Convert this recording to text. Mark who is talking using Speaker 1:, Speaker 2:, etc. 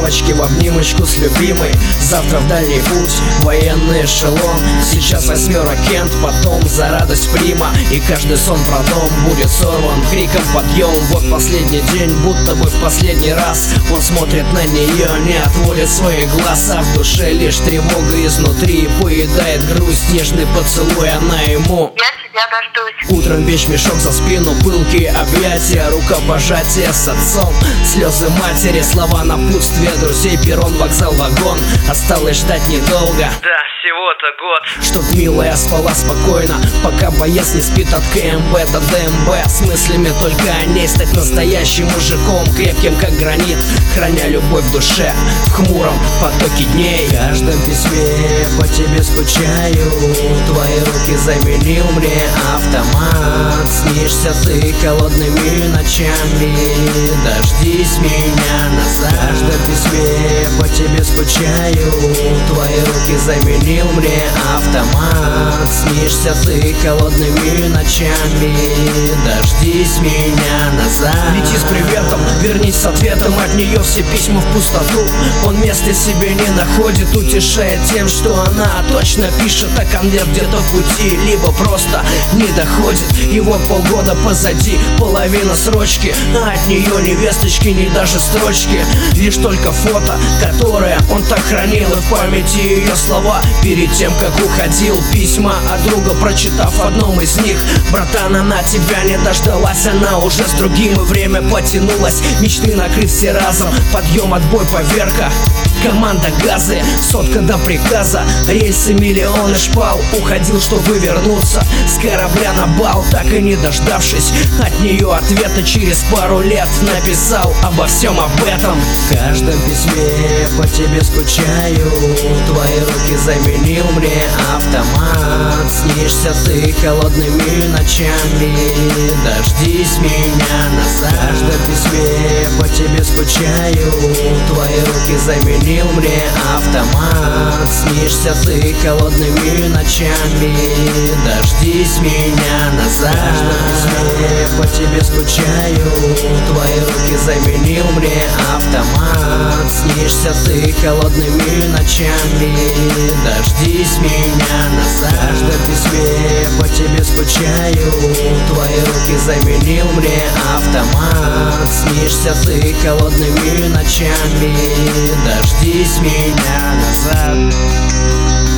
Speaker 1: лавочке в обнимочку с любимой. Завтра в дальний путь, военный эшелон. Сейчас 8 Кент, потом за радость прима. И каждый сон про дом будет сорван криком подъем. Вот последний день, будто бы в последний раз. Он смотрит на нее, не отводит свои глаза. В душе лишь тревога изнутри, поедает грусть. Нежный поцелуй, она ему:
Speaker 2: я тебя дождусь.
Speaker 1: Утром вещмешок за спину, пылкие объятия, рукопожатия с отцом, слезы матери, слова напутствия друзей, перрон, вокзал, вагон. Осталось ждать недолго,
Speaker 3: да, всего-то год.
Speaker 1: чтоб милая спала спокойно, пока боец не спит от КМБ до ДМБ. С мыслями только о ней, стать настоящим мужиком, крепким как гранит, храня любовь в душе в хмуром потоке дней. В каждом письме по тебе скучаю, твои руки заменил мне автомат. Снишься ты холодными ночами, дождись меня назад. В каждом письме по тебе скучаю, твои руки заменил мне автомат. Снишься ты холодными ночами, дождись меня назад. Лети с приветом, вернись с ответом, от нее все письма в пустоту. Он места себе не находит, утешает тем, что она точно пишет, а конверт где-то в пути, либо просто не доходит. И вот полгода позади, половина срочки, а от нее ни весточки, ни даже строчки. Лишь только фото, которое он так хранил, и в памяти ее слова перед тем, как уходил. Письма от друга, прочитав в одном из них: братан, она тебя не дождалась, она уже с другим. И время потянулось, мечты накрыт все разом. Подъем, отбой, поверка, команда газы, сотка до приказа, рельсы, миллионы шпал. Уходил, чтобы вернуться с корабля на бал, так и не дождавшись от нее ответа, через пару лет написал обо всем об этом. В каждом письме по тебе скучаю, твои руки заменил мне автомат. Снишься ты холодными ночами, дождись меня назад. В каждом письме по тебе скучаю, твои руки заменил мне автомат. Снишься ты холодными ночами, дождись меня назад. В каждом письме по тебе скучаю, твои руки заменил мне автомат. Снишься ты холодными ночами, дождись меня назад. В каждом письме по тебе скучаю, твои руки заменил мне автомат. Снишься ты холодными ночами, дождись меня назад.